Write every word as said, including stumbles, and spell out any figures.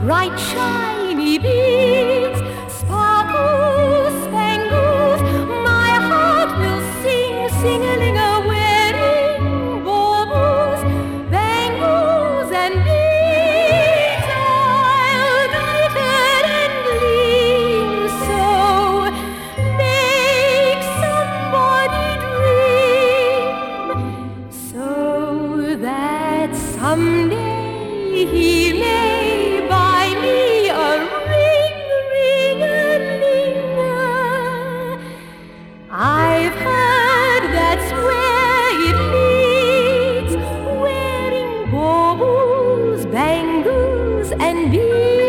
bright shiny beads, sparkles, spangles, my heart will sing, sing-a-ling-a, wearing baubles, bangles and beads. I'll glitter and gleam so, make somebody dream, so that someday he may buy me a ring, ring-a-ling-a. I've heard that's where it leads, wearing baubles, bangles and beads.